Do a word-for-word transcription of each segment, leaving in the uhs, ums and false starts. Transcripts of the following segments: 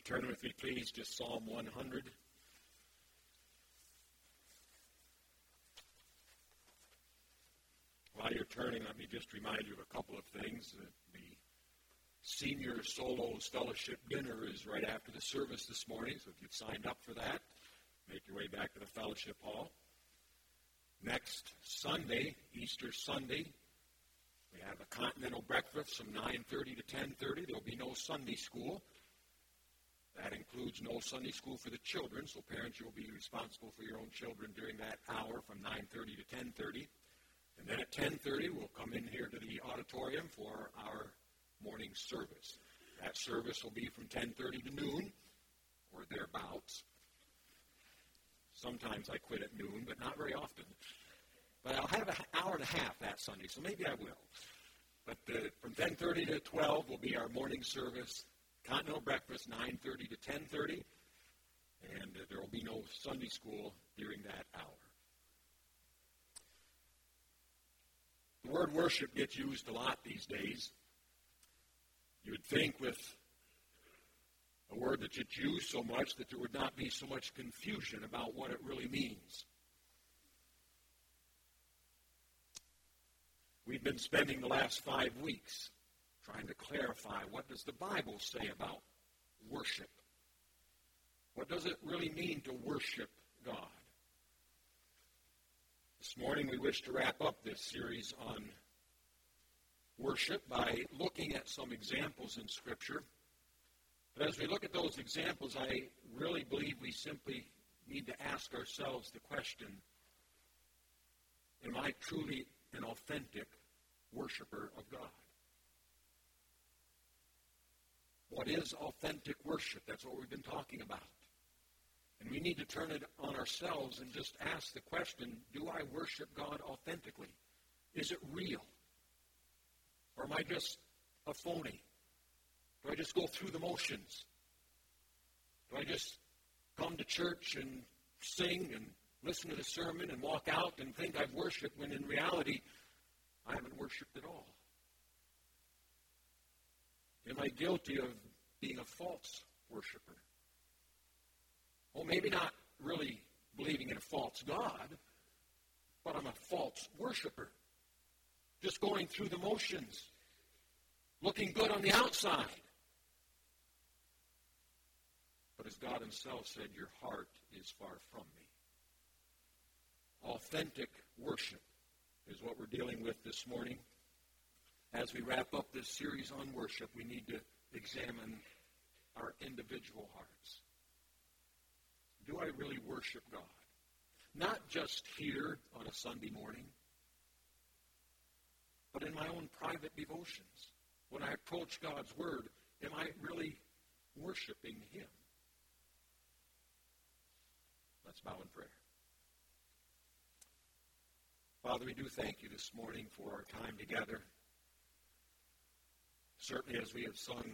turn with me, please, to Psalm one hundred. While you're turning, let me just remind you of a couple of things. The Senior Solos Fellowship Dinner is right after the service this morning, so if you've signed up for that, make your way back to the fellowship hall. Next Sunday, Easter Sunday, we have a continental breakfast from nine thirty to ten thirty. There will be no Sunday school. That includes no Sunday school for the children, so parents, you'll be responsible for your own children during that hour from nine thirty to ten thirty. And then at ten thirty, we'll come in here to the auditorium for our morning service. That service will be from ten thirty to noon, or thereabouts. Sometimes I quit at noon, but not very often. But I'll have an hour and a half that Sunday, so maybe I will. But uh, from ten thirty to twelve will be our morning service. Continental breakfast, nine thirty to ten thirty. And uh, there will be no Sunday school during that hour. The word worship gets used a lot these days. You would think with a word that gets used so much that there would not be so much confusion about what it really means. We've been spending the last five weeks trying to clarify, what does the Bible say about worship? What does it really mean to worship God? This morning we wish to wrap up this series on worship by looking at some examples in Scripture. But as we look at those examples, I really believe we simply need to ask ourselves the question, am I truly an authentic worshiper of God? What is authentic worship? That's what we've been talking about. And we need to turn it on ourselves and just ask the question, do I worship God authentically? Is it real? Or am I just a phony? Do I just go through the motions? Do I just come to church and sing and listen to the sermon and walk out and think I've worshiped when in reality I haven't worshiped at all? Am I guilty of being a false worshiper? Well, maybe not really believing in a false God, but I'm a false worshiper. Just going through the motions, looking good on the outside. But as God himself said, your heart is far from me. Authentic worship is what we're dealing with this morning. As we wrap up this series on worship, we need to examine our individual hearts. Do I really worship God? Not just here on a Sunday morning, but in my own private devotions. When I approach God's Word, am I really worshiping Him? Let's bow in prayer. Father, we do thank you this morning for our time together. Certainly as we have sung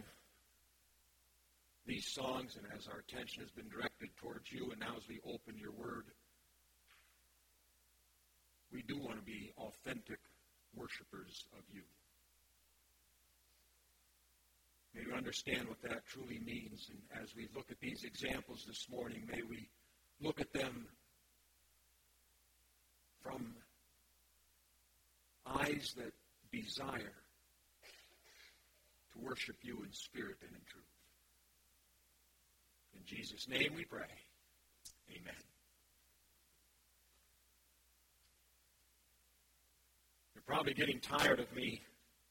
these songs and as our attention has been directed towards you, and now as we open your word, we do want to be authentic worshipers of you. May we understand what that truly means, and as we look at these examples this morning, may we look at them from eyes that desire to worship you in spirit and in truth. In Jesus' name we pray. Amen. You're probably getting tired of me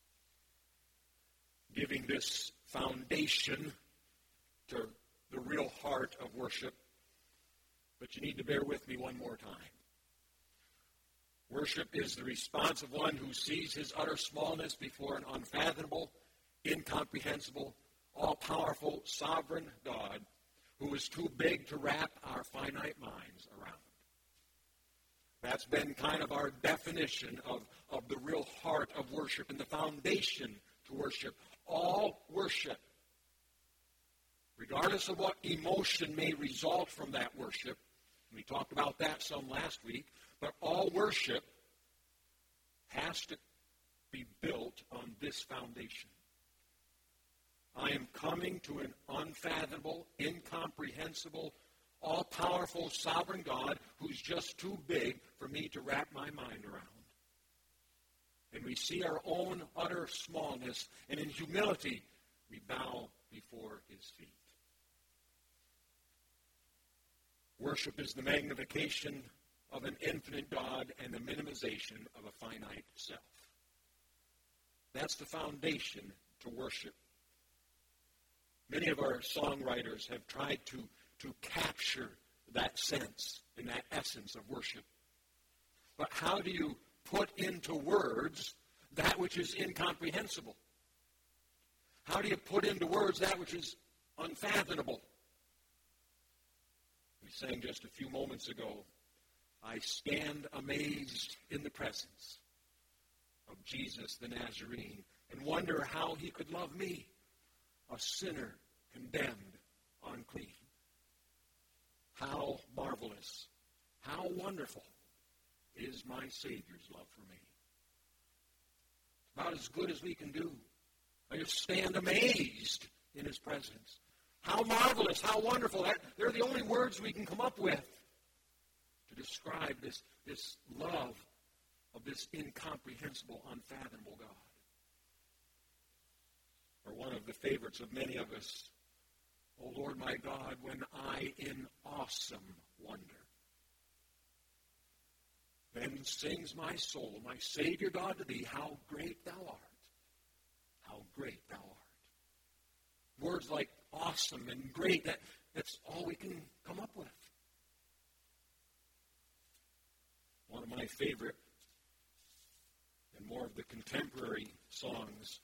giving this foundation to the real heart of worship, but you need to bear with me one more time. Worship is the response of one who sees his utter smallness before an unfathomable, incomprehensible, all-powerful, sovereign God who is too big to wrap our finite minds around. That's been kind of our definition of, of the real heart of worship and the foundation to worship. All worship, regardless of what emotion may result from that worship, we talked about that some last week, but all worship has to be built on this foundation. I am coming to an unfathomable, incomprehensible, all-powerful, sovereign God who's just too big for me to wrap my mind around. And we see our own utter smallness, and in humility, we bow before his feet. Worship is the magnification of an infinite God and the minimization of a finite self. That's the foundation to worship. Many of our songwriters have tried to, to capture that sense and that essence of worship. But how do you put into words that which is incomprehensible? How do you put into words that which is unfathomable? We sang just a few moments ago, I stand amazed in the presence of Jesus the Nazarene and wonder how he could love me, a sinner condemned, unclean. How marvelous, how wonderful is my Savior's love for me. About as good as we can do. I just stand amazed in his presence. How marvelous, how wonderful. That, they're the only words we can come up with to describe this, this love of this incomprehensible, unfathomable God. Or one of the favorites of many of us, O Lord my God, when I in awesome wonder. Then sings my soul, my Savior God to thee, how great thou art. How great thou art. Words like awesome and great, that, that's all we can come up with. One of my favorite and more of the contemporary songs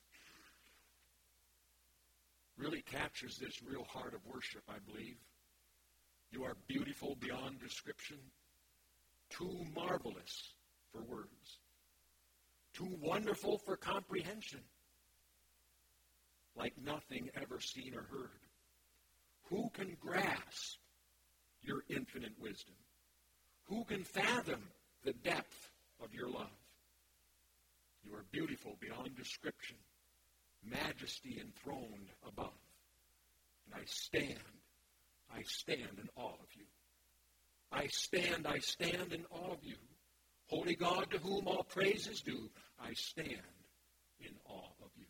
really captures this real heart of worship, I believe. You are beautiful beyond description, too marvelous for words, too wonderful for comprehension, like nothing ever seen or heard. Who can grasp your infinite wisdom? Who can fathom the depth of your love? You are beautiful beyond description, majesty enthroned above. And I stand, I stand in awe of you. I stand, I stand in awe of you. Holy God, to whom all praise is due, I stand in awe of you.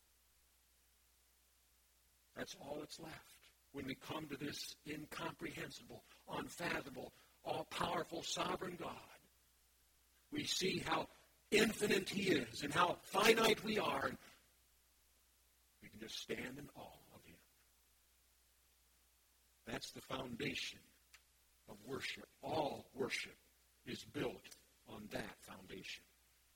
That's all that's left when we come to this incomprehensible, unfathomable, all-powerful, sovereign God. We see how infinite he is and how finite we are, and we can just stand in awe of him. That's the foundation of worship. All worship is built on that foundation.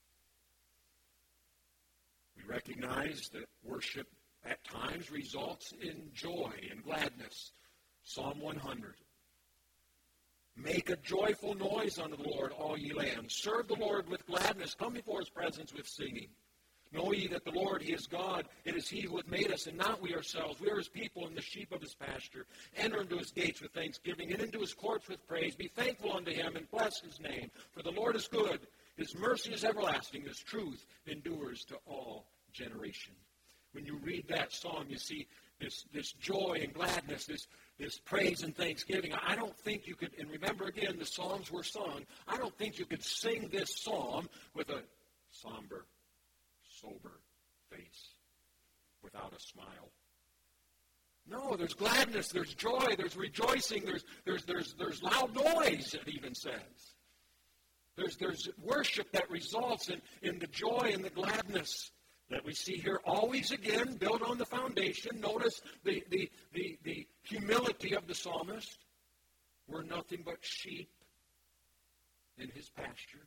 We recognize that worship at times results in joy and gladness. Psalm one hundred. Make a joyful noise unto the Lord, all ye lands. Serve the Lord with gladness. Come before his presence with singing. Know ye that the Lord, he is God. It is he who hath made us, and not we ourselves. We are his people and the sheep of his pasture. Enter into his gates with thanksgiving, and into his courts with praise. Be thankful unto him, and bless his name. For the Lord is good. His mercy is everlasting. His truth endures to all generation. When you read that psalm, you see this, this joy and gladness, this, this praise and thanksgiving. I don't think you could, and remember again, the psalms were sung. I don't think you could sing this psalm with a somber, sober face, without a smile. No, there's gladness, there's joy, there's rejoicing, there's there's there's there's loud noise, it even says. There's there's worship that results in, in the joy and the gladness that we see here, always again built on the foundation. Notice the, the, the, the humility of the psalmist. We're nothing but sheep in his pasture.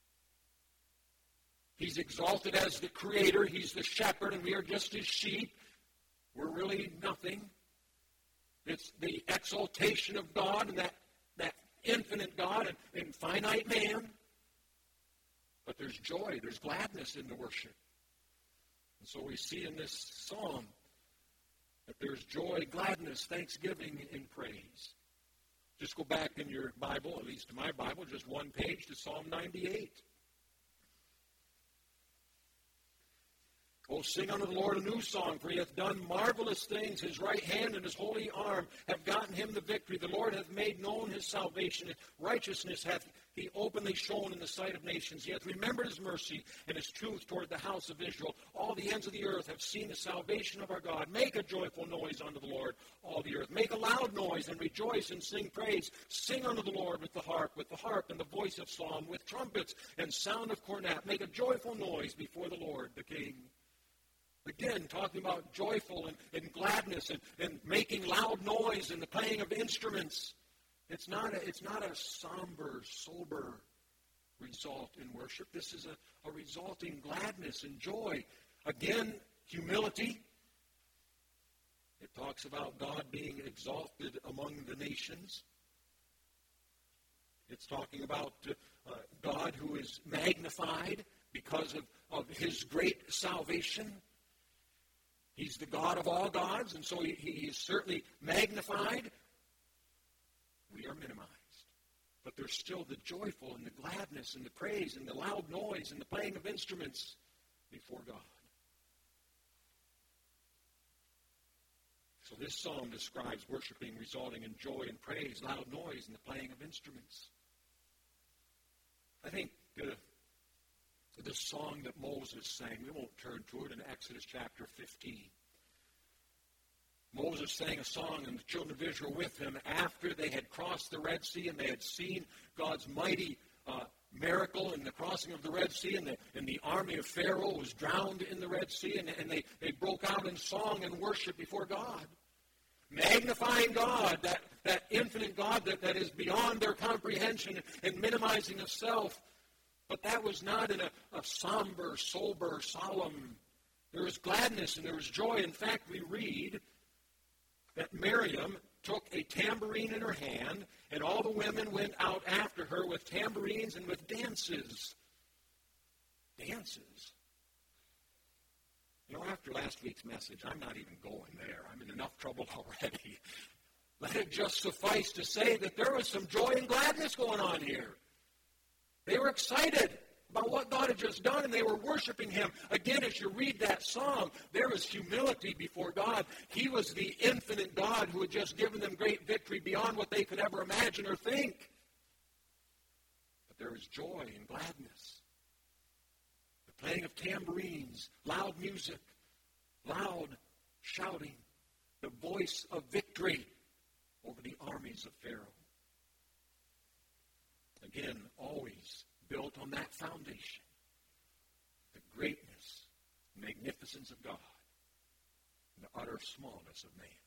He's exalted as the creator. He's the shepherd, and we are just his sheep. We're really nothing. It's the exaltation of God and that, that infinite God and, and finite man. But there's joy, there's gladness in the worship. And so we see in this psalm that there's joy, gladness, thanksgiving, and praise. Just go back in your Bible, at least in my Bible, just one page to Psalm ninety-eight. Oh, sing unto the Lord a new song, for he hath done marvelous things. His right hand and his holy arm have gotten him the victory. The Lord hath made known his salvation. Righteousness hath he openly shown in the sight of nations. He hath remembered his mercy and his truth toward the house of Israel. All the ends of the earth have seen the salvation of our God. Make a joyful noise unto the Lord, all the earth. Make a loud noise and rejoice and sing praise. Sing unto the Lord with the harp, with the harp and the voice of psalm, with trumpets and sound of cornet. Make a joyful noise before the Lord, the King. Again, talking about joyful and, and gladness and, and making loud noise and the playing of instruments. It's not a, it's not a somber, sober result in worship. This is a, a resulting gladness and joy. Again, humility. It talks about God being exalted among the nations. It's talking about uh, God who is magnified because of, of his great salvation. He's the God of all gods, and so he, he is certainly magnified. We are minimized. But there's still the joyful and the gladness and the praise and the loud noise and the playing of instruments before God. So this psalm describes worshiping resulting in joy and praise, loud noise, and the playing of instruments. I think uh, the song that Moses sang, we won't turn to it, in Exodus chapter fifteen. Moses sang a song, and the children of Israel with him after they had crossed the Red Sea and they had seen God's mighty uh, miracle in the crossing of the Red Sea, and the, and the army of Pharaoh was drowned in the Red Sea, and, and they, they broke out in song and worship before God, magnifying God, that, that infinite God that, that is beyond their comprehension, and minimizing of self. But that was not in a, a somber, sober, solemn. There was gladness and there was joy. In fact, we read that Miriam took a tambourine in her hand, and all the women went out after her with tambourines and with dances. Dances. You know, after last week's message, I'm not even going there. I'm in enough trouble already. Let it just suffice to say that there was some joy and gladness going on here. They were excited about what God had just done, and they were worshiping him. Again, as you read that song, there was humility before God. He was the infinite God who had just given them great victory beyond what they could ever imagine or think. But there was joy and gladness. The playing of tambourines, loud music, loud shouting, the voice of victory over the armies of Pharaoh. Again, always built on that foundation, the greatness, magnificence of God, and the utter smallness of man.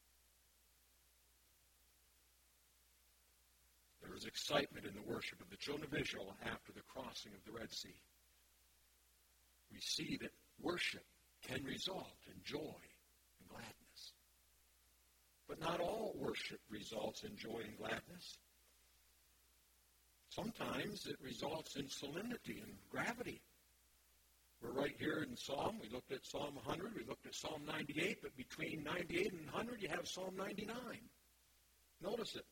There was excitement in the worship of the children of Israel after the crossing of the Red Sea. We see that worship can result in joy and gladness. But not all worship results in joy and gladness. Sometimes it results in solemnity and gravity. We're right here in Psalm. We looked at Psalm one hundred. We looked at Psalm ninety-eight. But between ninety-eight and one hundred, you have Psalm ninety-nine. Notice it.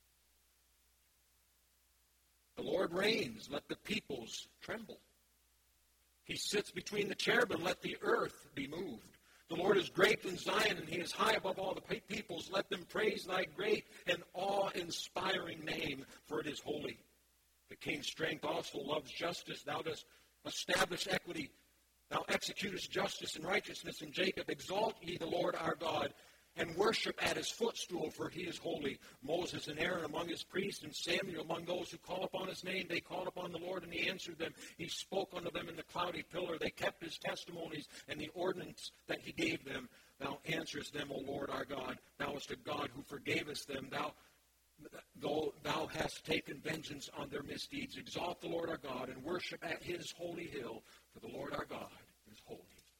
The Lord reigns. Let the peoples tremble. He sits between the cherubim. Let the earth be moved. The Lord is great in Zion, and he is high above all the peoples. Let them praise thy great and awe-inspiring name, for it is holy. The king's strength also loves justice. Thou dost establish equity. Thou executest justice and righteousness in Jacob. Exalt ye the Lord our God, and worship at his footstool, for he is holy. Moses and Aaron among his priests, and Samuel among those who call upon his name. They called upon the Lord, and he answered them. He spoke unto them in the cloudy pillar. They kept his testimonies and the ordinance that he gave them. Thou answerest them, O Lord our God. Thou art a God who forgavest them. Thou Though thou hast taken vengeance on their misdeeds, exalt the Lord our God and worship at his holy hill, for the Lord our God is holy.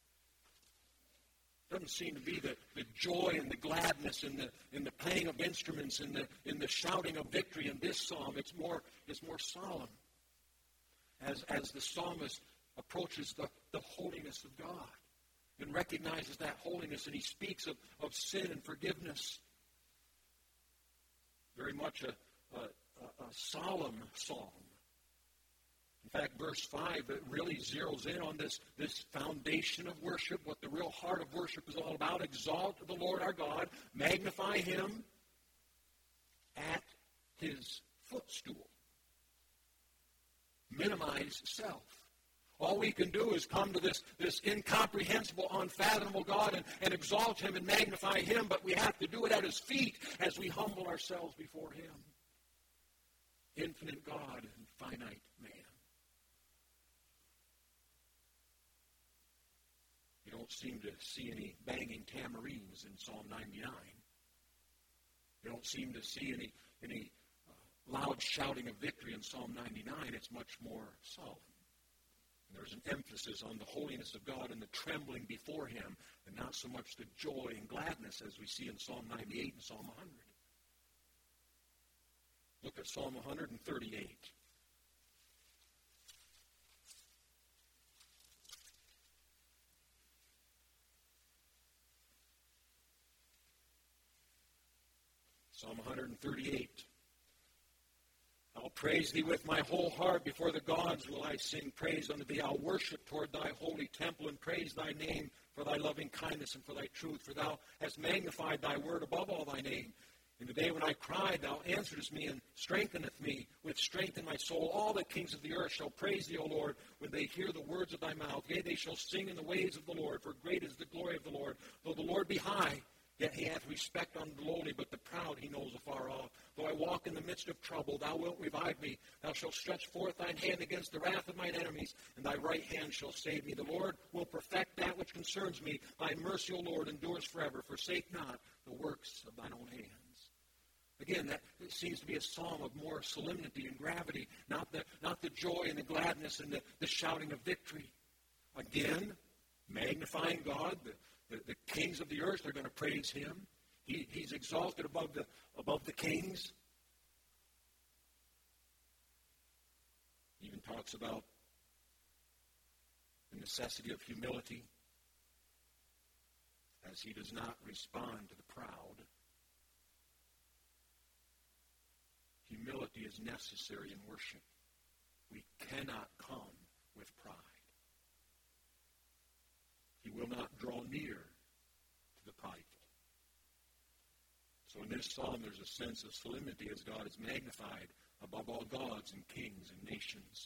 It doesn't seem to be the, the joy and the gladness in the in the playing of instruments and the in the shouting of victory in this psalm. It's more it's more solemn. As as the psalmist approaches the, the holiness of God and recognizes that holiness, and he speaks of, of sin and forgiveness. Very much a, a, a solemn psalm. In fact, verse five, it really zeroes in on this, this foundation of worship, what the real heart of worship is all about. Exalt the Lord our God, magnify Him at His footstool. Minimize self. All we can do is come to this, this incomprehensible, unfathomable God and, and exalt Him and magnify Him, but we have to do it at His feet as we humble ourselves before Him. Infinite God and finite man. You don't seem to see any banging tamarines in Psalm ninety-nine. You don't seem to see any, any uh, loud shouting of victory in Psalm ninety-nine. It's much more solemn. There's an emphasis on the holiness of God and the trembling before Him, and not so much the joy and gladness as we see in Psalm ninety-eight and Psalm one hundred. Look at Psalm one thirty-eight. Psalm one thirty-eight. I'll praise Thee with my whole heart. Before the gods will I sing praise unto Thee. I'll worship toward Thy holy temple and praise Thy name for Thy loving kindness and for Thy truth. For Thou hast magnified Thy word above all Thy name. In the day when I cried, Thou answeredst me and strengtheneth me with strength in my soul. All the kings of the earth shall praise Thee, O Lord, when they hear the words of Thy mouth. Yea, they shall sing in the ways of the Lord, for great is the glory of the Lord. Though the Lord be high, yet He hath respect unto the lowly, but the proud He knows afar off. Though I walk in the midst of trouble, Thou wilt revive me. Thou shalt stretch forth Thine hand against the wrath of mine enemies, and Thy right hand shall save me. The Lord will perfect that which concerns me. Thy mercy, O Lord, endures forever. Forsake not the works of Thine own hands. Again, that seems to be a psalm of more solemnity and gravity, not the, not the joy and the gladness and the, the shouting of victory. Again, magnifying God, the The, the kings of the earth are going to praise Him. He, he's exalted above the, above the kings. He even talks about the necessity of humility as He does not respond to the proud. Humility is necessary in worship. We cannot come with pride. He will not draw near to the prideful. So in this psalm, there's a sense of solemnity as God is magnified above all gods and kings and nations.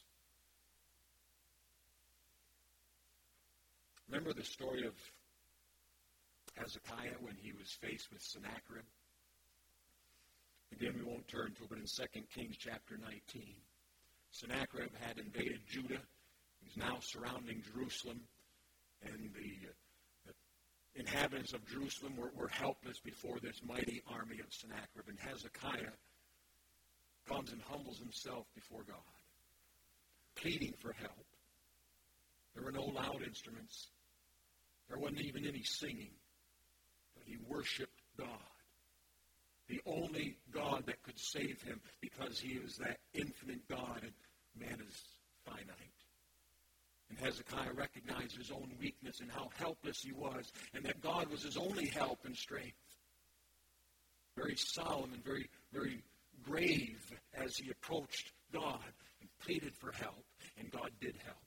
Remember the story of Hezekiah when he was faced with Sennacherib? Again, we won't turn to it, but in Second Kings chapter nineteen, Sennacherib had invaded Judah. He's now surrounding Jerusalem. And the, uh, the inhabitants of Jerusalem were, were helpless before this mighty army of Sennacherib. And Hezekiah comes and humbles himself before God, pleading for help. There were no loud instruments. There wasn't even any singing. But he worshiped God, the only God that could save him, because He is that infinite God and man is finite. And Hezekiah recognized his own weakness and how helpless he was, and that God was his only help and strength. Very solemn and very, very grave as he approached God and pleaded for help, and God did help.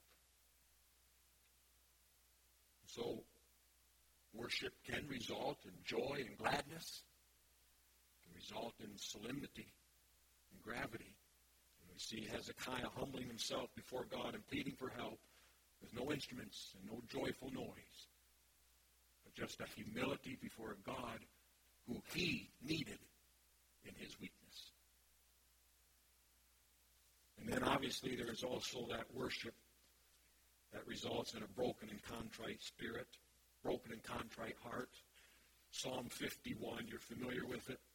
So, worship can result in joy and gladness. It can result in solemnity and gravity. And we see Hezekiah humbling himself before God and pleading for help, with no instruments and no joyful noise, but just a humility before a God who he needed in his weakness. And then obviously there is also that worship that results in a broken and contrite spirit, broken and contrite heart. Psalm fifty-one, you're familiar with it.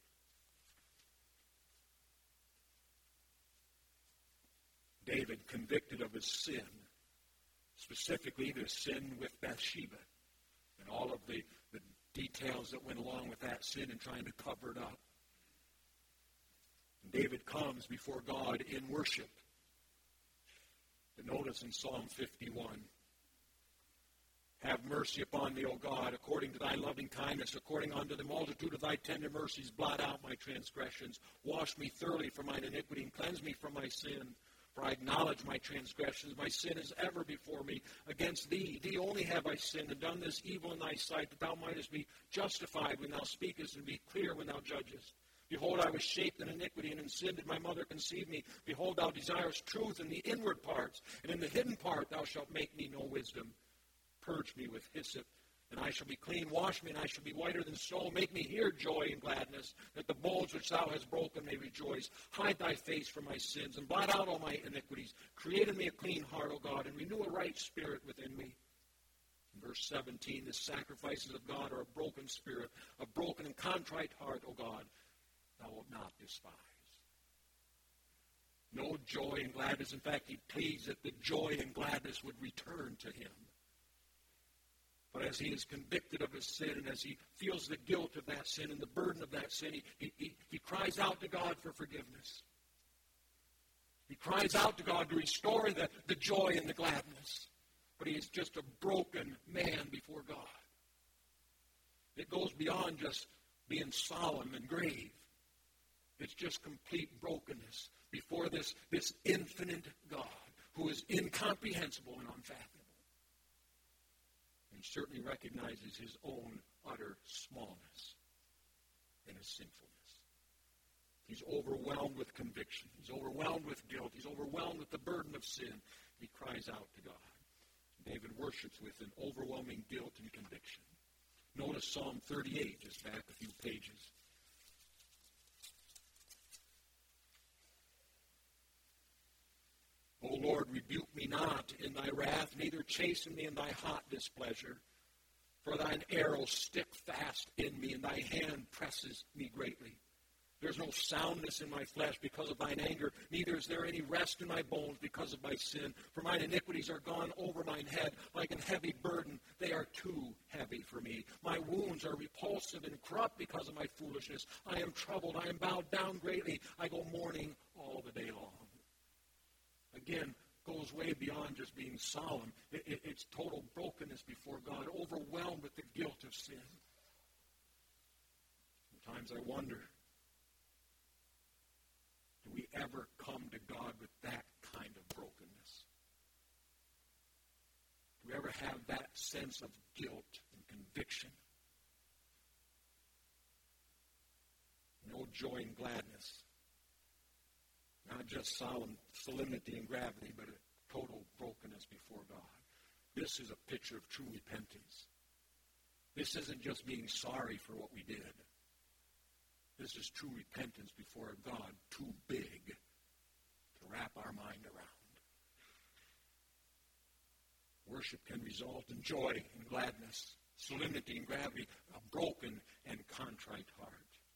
David, convicted of his sin, specifically the sin with Bathsheba and all of the, the details that went along with that sin and trying to cover it up. And David comes before God in worship. But notice in Psalm fifty-one, have mercy upon me, O God, according to Thy loving kindness, according unto the multitude of Thy tender mercies, blot out my transgressions. Wash me thoroughly from mine iniquity and cleanse me from my sin. For I acknowledge my transgressions. My sin is ever before me. Against thee, thee only have I sinned, and done this evil in thy sight, that thou mightest be justified when thou speakest, and be clear when thou judgest. Behold, I was shaped in iniquity, and in sin did my mother conceive me. Behold, thou desirest truth in the inward parts, and in the hidden part thou shalt make me know wisdom. Purge me with hyssop, and I shall be clean. Wash me, and I shall be whiter than snow. Make me hear joy and gladness, that the bones which thou hast broken may rejoice. Hide thy face from my sins, and blot out all my iniquities. Create in me a clean heart, O God, and renew a right spirit within me. In verse seventeen, the sacrifices of God are a broken spirit, a broken and contrite heart, O God, thou wilt not despise. No joy and gladness. In fact, he pleads that the joy and gladness would return to him. But as he is convicted of his sin, and as he feels the guilt of that sin and the burden of that sin, he, he, he cries out to God for forgiveness. He cries out to God to restore the, the joy and the gladness. But he is just a broken man before God. It goes beyond just being solemn and grave. It's just complete brokenness before this, this infinite God who is incomprehensible and unfathomable. He certainly recognizes his own utter smallness and his sinfulness. He's overwhelmed with conviction. He's overwhelmed with guilt. He's overwhelmed with the burden of sin. He cries out to God. David worships with an overwhelming guilt and conviction. Notice Psalm thirty-eight, just back a few pages. O Lord, rebuke me not in thy wrath, neither chasten me in thy hot displeasure. For thine arrows stick fast in me, and thy hand presses me greatly. There is no soundness in my flesh because of thine anger, neither is there any rest in my bones because of my sin. For mine iniquities are gone over mine head like an heavy burden. They are too heavy for me. My wounds are repulsive and corrupt because of my foolishness. I am troubled. I am bowed down greatly. I go mourning all the day long. Again, goes way beyond just being solemn. It, it, it's total brokenness before God, overwhelmed with the guilt of sin. Sometimes I wonder, do we ever come to God with that kind of brokenness? Do we ever have that sense of guilt and conviction? No joy and gladness. Not just solemn solemnity and gravity, but a total brokenness before God. This is a picture of true repentance. This isn't just being sorry for what we did. This is true repentance before a God too big to wrap our mind around. Worship can result in joy and gladness, solemnity and gravity, a broken and contrite heart.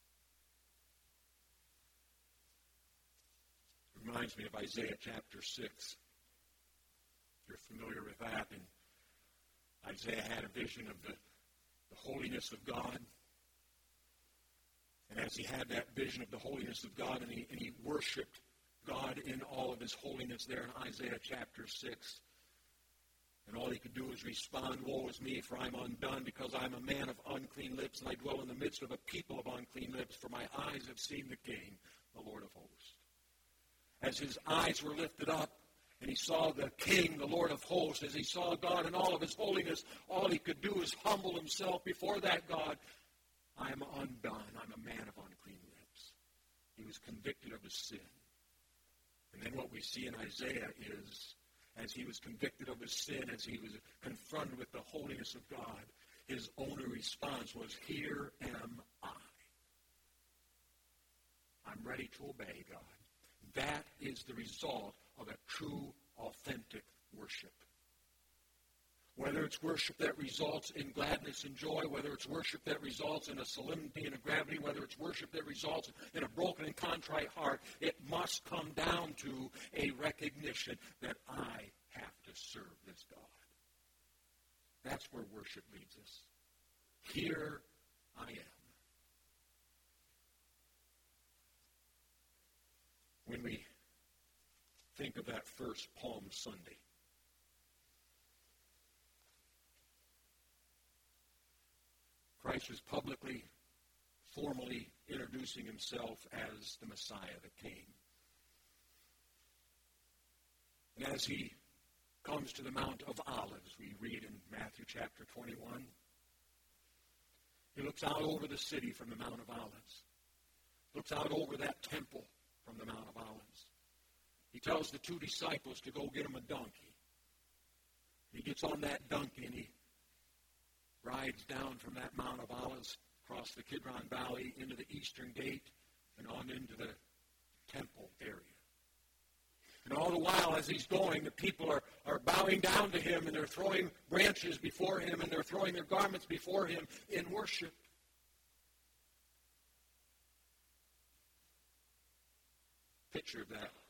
Reminds me of Isaiah chapter six. You're familiar with that. And Isaiah had a vision of the, the holiness of God. And as he had that vision of the holiness of God, and he, and he worshiped God in all of his holiness there in Isaiah chapter six. And all he could do was respond, woe is me, for I'm undone, because I'm a man of unclean lips, and I dwell in the midst of a people of unclean lips, for my eyes have seen the King, the Lord of hosts. As his eyes were lifted up, and he saw the King, the Lord of hosts, as he saw God in all of his holiness, all he could do is humble himself before that God. I am undone. I'm a man of unclean lips. He was convicted of his sin. And then what we see in Isaiah is, as he was convicted of his sin, as he was confronted with the holiness of God, his only response was, here am I. I'm ready to obey God. That is the result of a true, authentic worship. Whether it's worship that results in gladness and joy, whether it's worship that results in a solemnity and a gravity, whether it's worship that results in a broken and contrite heart, it must come down to a recognition that I have to serve this God. That's where worship leads us. Here I am. When we think of that first Palm Sunday, Christ was publicly, formally introducing himself as the Messiah, the King. And as he comes to the Mount of Olives, we read in Matthew chapter twenty-one, he looks out over the city from the Mount of Olives, looks out over that temple from the Mount of Olives. He tells the two disciples to go get him a donkey. He gets on that donkey and he rides down from that Mount of Olives across the Kidron Valley into the eastern gate and on into the temple area. And all the while as he's going, the people are, are bowing down to him and they're throwing branches before him and they're throwing their garments before him in worship. Picture of that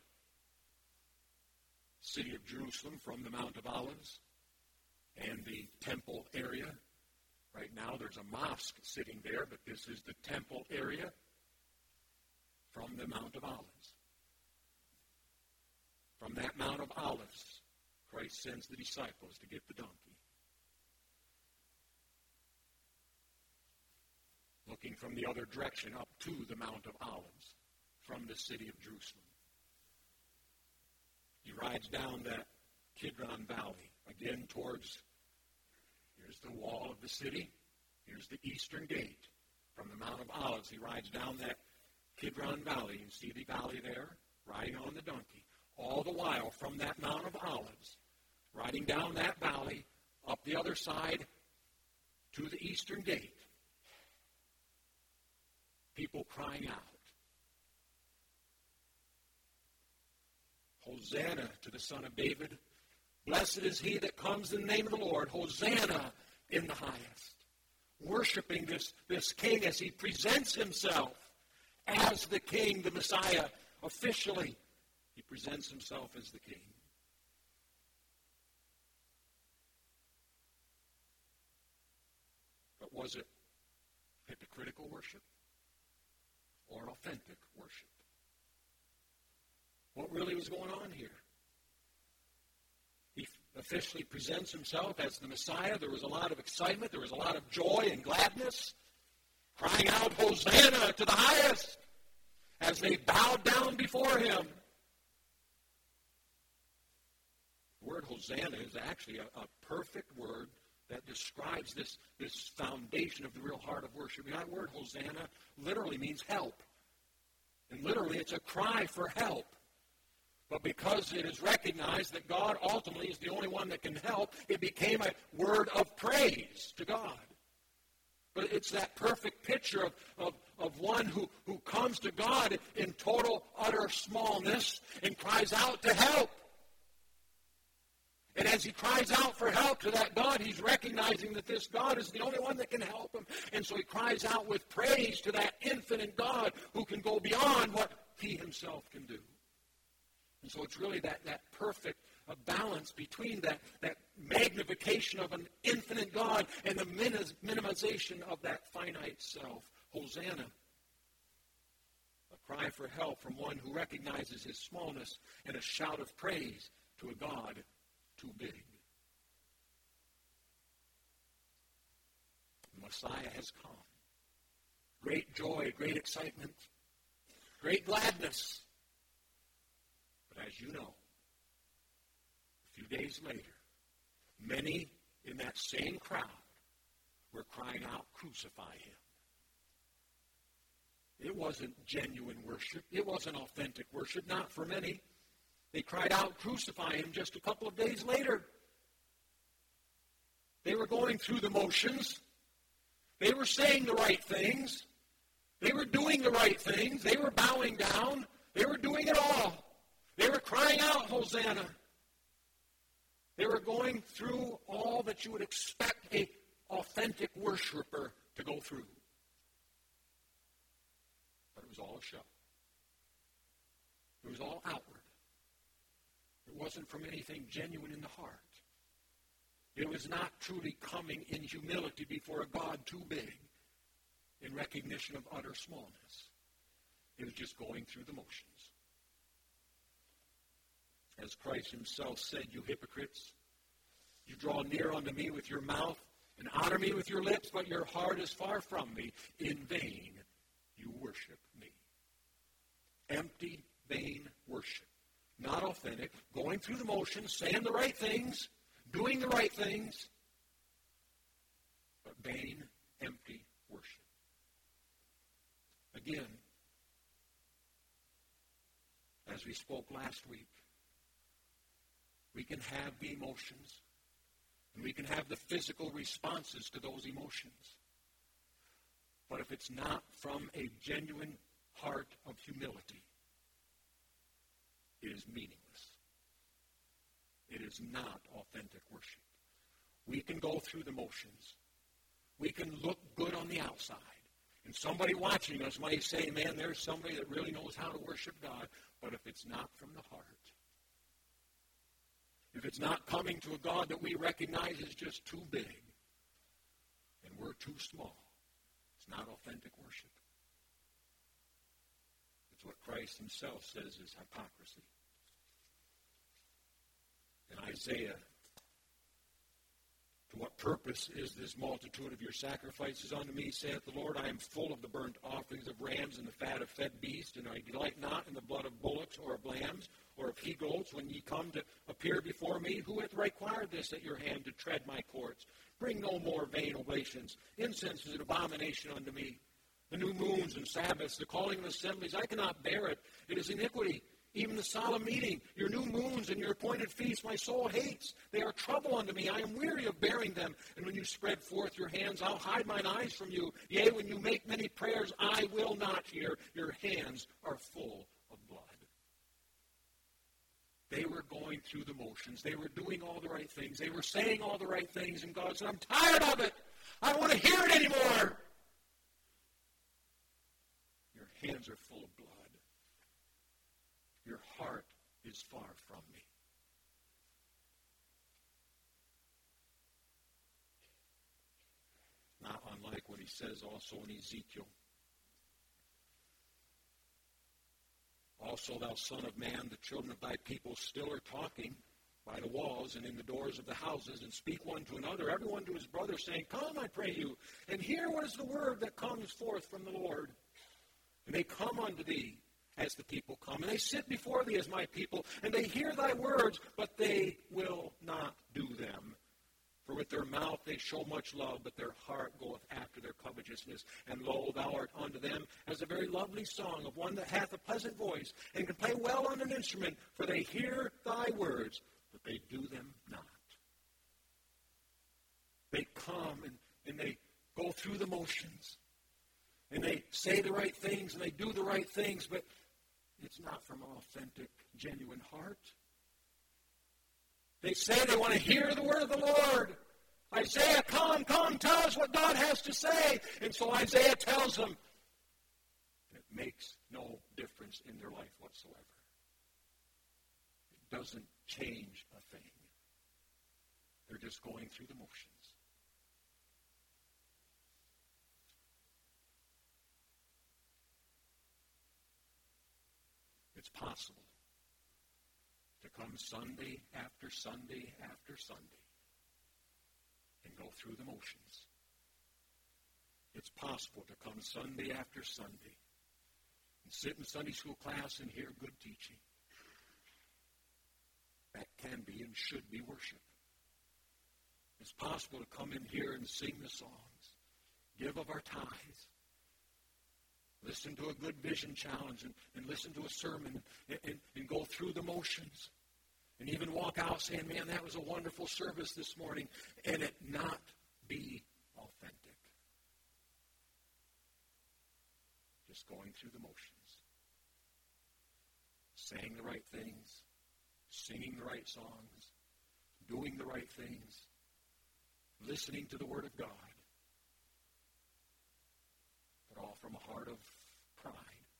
city of Jerusalem from the Mount of Olives and the temple area. Right now there's a mosque sitting there, but this is the temple area from the Mount of Olives. From that Mount of Olives, Christ sends the disciples to get the donkey. Looking from the other direction up to the Mount of Olives from the city of Jerusalem. He rides down that Kidron Valley, again towards, here's the wall of the city, here's the eastern gate. From the Mount of Olives, he rides down that Kidron Valley. You see the valley there, riding on the donkey. All the while, from that Mount of Olives, riding down that valley, up the other side to the eastern gate, people crying out, Hosanna to the Son of David. Blessed is he that comes in the name of the Lord. Hosanna in the highest. Worshiping this, this king as he presents himself as the king, the Messiah, officially. He presents himself as the king. But was it hypocritical worship or authentic worship? What really was going on here? He officially presents himself as the Messiah. There was a lot of excitement. There was a lot of joy and gladness. Crying out, Hosanna to the highest, as they bowed down before him. The word Hosanna is actually a, a perfect word that describes this, this foundation of the real heart of worship. That word Hosanna literally means help. And literally it's a cry for help. But because it is recognized that God ultimately is the only one that can help, it became a word of praise to God. But it's that perfect picture of, of, of one who, who comes to God in total, utter smallness and cries out to help. And as he cries out for help to that God, he's recognizing that this God is the only one that can help him. And so he cries out with praise to that infinite God who can go beyond what he himself can do. And so it's really that, that perfect uh, balance between that, that magnification of an infinite God and the minis- minimization of that finite self. Hosanna. A cry for help from one who recognizes his smallness and a shout of praise to a God too big. The Messiah has come. Great joy, great excitement, great gladness. But as you know, a few days later, many in that same crowd were crying out, crucify him. It wasn't genuine worship. It wasn't authentic worship, not for many. They cried out, crucify him, just a couple of days later. They were going through the motions. They were saying the right things. They were doing the right things. They were bowing down. They were doing it all. They were crying out, Hosanna. They were going through all that you would expect an authentic worshiper to go through. But it was all a show. It was all outward. It wasn't from anything genuine in the heart. It was not truly coming in humility before a God too big in recognition of utter smallness. It was just going through the motions. As Christ himself said, you hypocrites, you draw near unto me with your mouth and honor me with your lips, but your heart is far from me. In vain you worship me. Empty, vain worship. not authentic, going through the motions, saying the right things, doing the right things, but vain, empty worship. Again, as we spoke last week, we can have the emotions, and we can have the physical responses to those emotions. But if it's not from a genuine heart of humility, it is meaningless. It is not authentic worship. We can go through the motions. We can look good on the outside. And somebody watching us might say, man, there's somebody that really knows how to worship God. But if it's not from the heart, if it's not coming to a God that we recognize is just too big, and we're too small, it's not authentic worship. It's what Christ himself says is hypocrisy. In Isaiah, to what purpose is this multitude of your sacrifices unto me, saith the Lord? I am full of the burnt offerings of rams and the fat of fed beasts, and I delight not in the blood of bullocks or of lambs or of he-goats. When ye come to appear before me, who hath required this at your hand to tread my courts? Bring no more vain oblations. Incense is an abomination unto me. The new moons and Sabbaths, the calling of assemblies, I cannot bear it. It is iniquity. Even the solemn meeting, your new moons and your appointed feasts, my soul hates. They are trouble unto me. I am weary of bearing them. And when you spread forth your hands, I'll hide mine eyes from you. Yea, when you make many prayers, I will not hear. Your hands are full of blood. They were going through the motions. They were doing all the right things. They were saying all the right things. And God said, I'm tired of it. I don't want to hear it anymore. Your hands are full of blood. Your heart is far from me. Not unlike what he says also in Ezekiel. Also, thou son of man, the children of thy people still are talking by the walls and in the doors of the houses, and speak one to another, everyone to his brother, saying, Come, I pray you, and hear what is the word that comes forth from the Lord. And they come unto thee, as the people come, and they sit before thee as my people, and they hear thy words, but they will not do them. For with their mouth they show much love, but their heart goeth after their covetousness. And lo, thou art unto them as a very lovely song of one that hath a pleasant voice, and can play well on an instrument, for they hear thy words, but they do them not. They come and, and they go through the motions, and they say the right things, and they do the right things, but it's not from an authentic, genuine heart. They say they want to hear the word of the Lord. Isaiah, come, come, tell us what God has to say. And so Isaiah tells them. It makes no difference in their life whatsoever. It doesn't change a thing. They're just going through the motions. It's possible to come Sunday after Sunday after Sunday and go through the motions. It's possible to come Sunday after Sunday and sit in Sunday school class and hear good teaching. That can be and should be worship. It's possible to come in here and sing the songs, give of our tithes, listen to a good vision challenge and, and listen to a sermon and, and, and go through the motions. And even walk out saying, man, that was a wonderful service this morning. And it not be authentic. Just going through the motions. Saying the right things. Singing the right songs. Doing the right things. Listening to the Word of God. All from a heart of pride.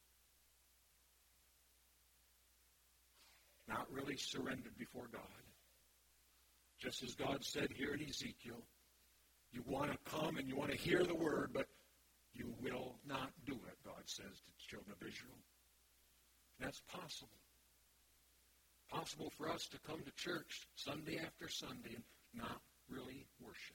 Not really surrendered before God. Just as God said here in Ezekiel, you want to come and you want to hear the word, but you will not do it, God says to the children of Israel. That's possible. Possible for us to come to church Sunday after Sunday and not really worship.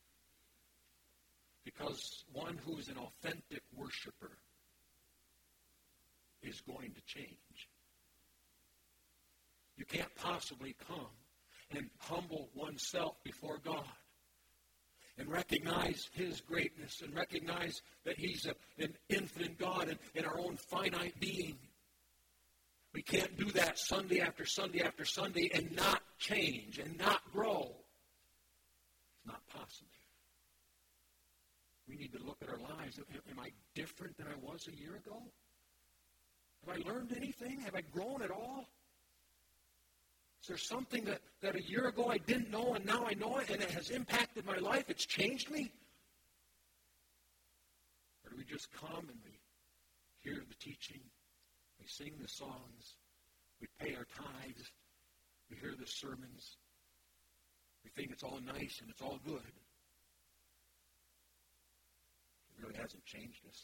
Because one who is an authentic worshiper is going to change. can't possibly come and humble oneself before God and recognize His greatness and recognize that He's a, an infinite God and, and our own finite being. We can't do that Sunday after Sunday after Sunday and not change and not grow. It's not possible. We need to look at our lives. Am I different than I was a year ago? Have I learned anything? Have I grown at all? Is there something that, that a year ago I didn't know and now I know it and it has impacted my life? It's changed me? Or do we just come and we hear the teaching, we sing the songs, we pay our tithes, we hear the sermons, we think it's all nice and it's all good? It really hasn't changed us.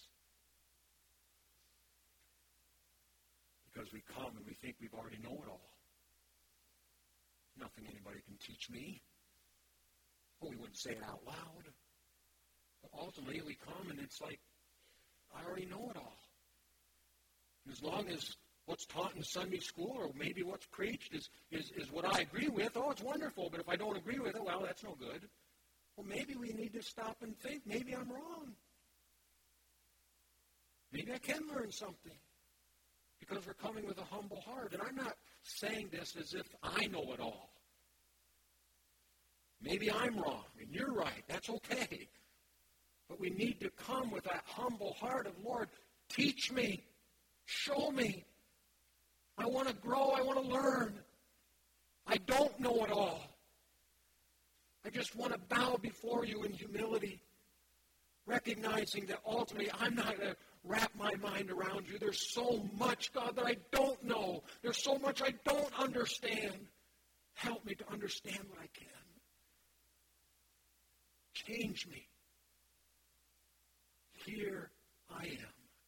Because we come and we think we've already know it all. Nothing anybody can teach me. Well, we wouldn't say it out loud. But ultimately, we come and it's like, I already know it all. And as long as what's taught in Sunday school or maybe what's preached is, is, is what I agree with, oh, it's wonderful. But if I don't agree with it, well, that's no good. Well, maybe we need to stop and think, maybe I'm wrong. Maybe I can learn something. Because we're coming with a humble heart. And I'm not saying this as if I know it all. Maybe I'm wrong, and you're right. That's okay. But we need to come with that humble heart of, Lord, teach me. Show me. I want to grow. I want to learn. I don't know it all. I just want to bow before you in humility, recognizing that ultimately I'm not going to wrap my mind around you. There's so much, God, that I don't know. There's so much I don't understand. Help me to understand what I can. Change me. Here I am.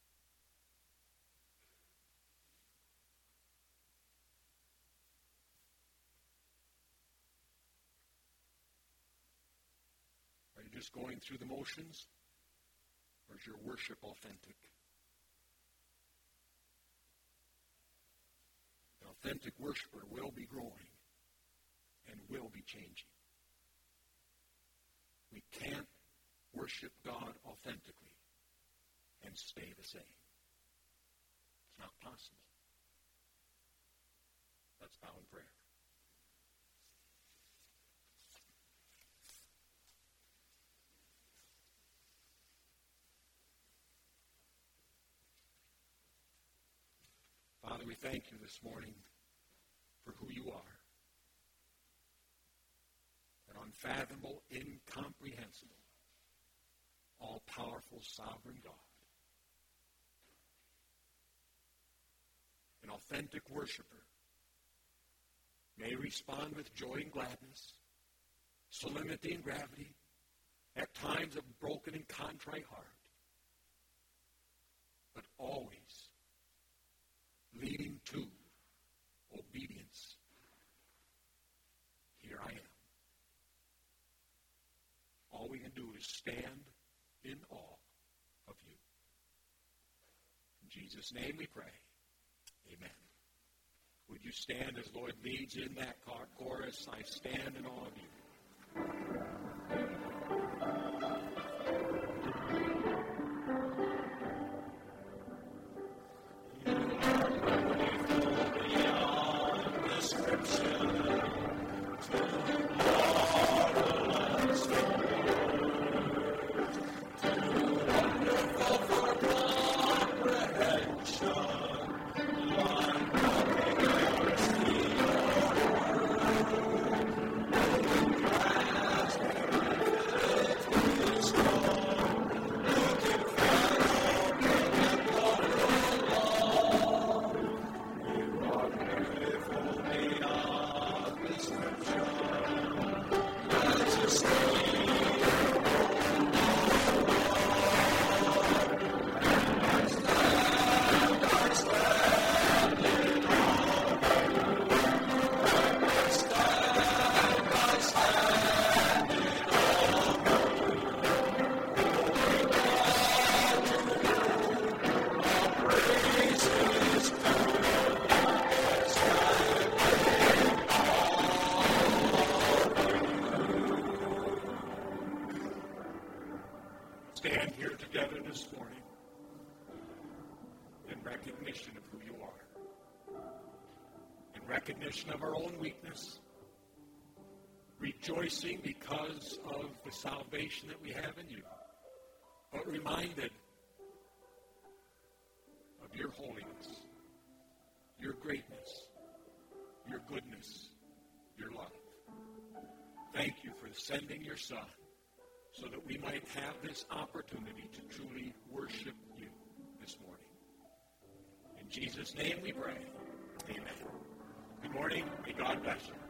Are you just going through the motions? Or is your worship authentic? An authentic worshiper will be growing and will be changing. We can't worship God authentically and stay the same. It's not possible. Let's bow in prayer. Father, we thank you this morning for who you are. An unfathomable, incomprehensible, all-powerful, sovereign God. An authentic worshiper may respond with joy and gladness, solemnity and gravity, at times of broken and contrite heart, but always leading to obedience. Here I am. All we can do is stand in awe of you. In Jesus' name we pray. Amen. Would you stand as Lloyd leads in that chorus? I stand in awe of you. recognition of who you are. In recognition of our own weakness. Rejoicing because of the salvation that we have in you. But reminded of your holiness, your greatness, your goodness, your love. Thank you for sending your Son so that we might have this opportunity to truly worship you this morning. In Jesus' name we pray. Amen. Good morning. May God bless you.